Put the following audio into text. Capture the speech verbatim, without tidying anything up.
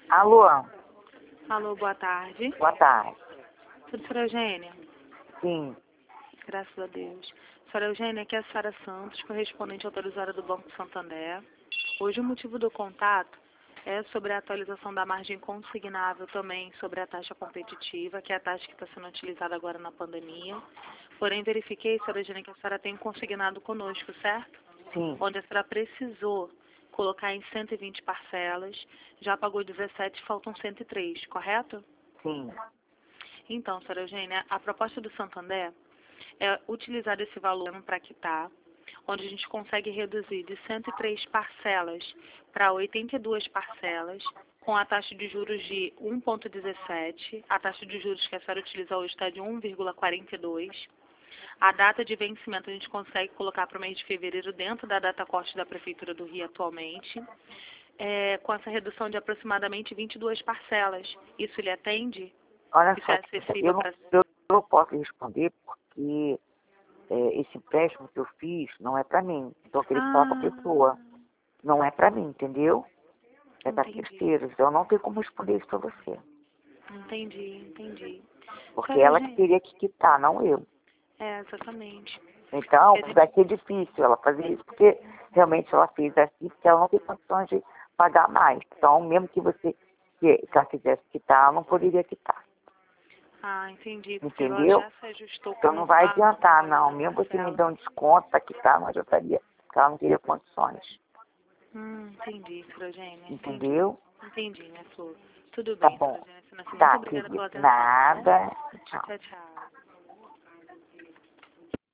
Alô? Alô, boa tarde. Boa tarde. Tudo, senhora Eugênia? Sim. Graças a Deus. Senhora Eugênia, aqui é a Sara Santos, correspondente autorizada do Banco Santander. Hoje o motivo do contato é sobre a atualização da margem consignável, também sobre a taxa competitiva, que é a taxa que está sendo utilizada agora na pandemia. Porém, verifiquei, senhora Eugênia, que a senhora tem consignado conosco, certo? Sim. Onde a senhora precisou colocar em cento e vinte parcelas, já pagou dezessete, faltam cento e três, correto? Sim. Então, senhora Eugênia, a proposta do Santander é utilizar esse valor para quitar, onde a gente consegue reduzir de cento e três parcelas para oitenta e duas parcelas, com a taxa de juros de um vírgula dezessete, a taxa de juros que a senhora utiliza hoje está de um vírgula quarenta e dois. A data de vencimento a gente consegue colocar para o mês de fevereiro dentro da data corte da Prefeitura do Rio atualmente, é, com essa redução de aproximadamente vinte e duas parcelas. Isso lhe atende? Olha Isso só, é eu acessível não, para... eu não posso responder porque é, esse empréstimo que eu fiz não é para mim. Então eu queria falar com a Ah, pessoa. Não é para mim, entendeu? É para entendi, terceiros. Eu não tenho como responder isso para você. entendi, entendi. Porque Senhora ela que Eugênia, teria que quitar, não eu. é, exatamente. Então, Porque a gente... vai ser difícil ela fazer isso, porque realmente ela fez assim, porque ela não tem condições de pagar mais. Então, mesmo que você que, que ela quisesse quitar, ela não poderia quitar. Ah, entendi, porque ela Entendeu? já se ajustou Então com não vai a nova adiantar, valor não. da Mesmo você me parcela. dando desconto para quitar, não adiantaria, porque ela não teria condições. Hum, entendi, senhora Eugênia, entendi. Entendeu? Entendi, minha flor. Tudo Tá bem, senhora bom. Eugênia Sinassi, muito Tá, obrigada querida. pela atenção, tá bom? Nada. Tchau. Tchau, tchau.